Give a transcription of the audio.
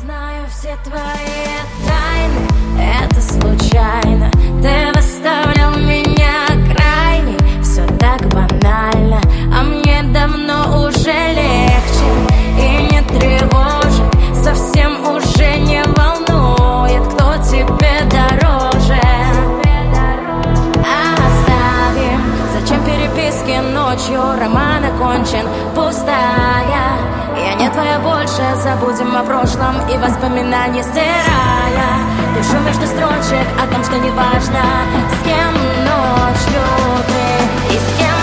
знаю все твои тайны, это случайно. Ты выставлял меня крайне, все так банально, а мне давно уже легче и не тревожит, совсем уже не волнует, кто тебе дороже. Оставим, зачем переписки ночью, роман окончен, пустая. Я не твоя больше, забудем о прошлом и воспоминания стирая. Пишу между строчек о том, что неважно, с кем ночью ты и с кем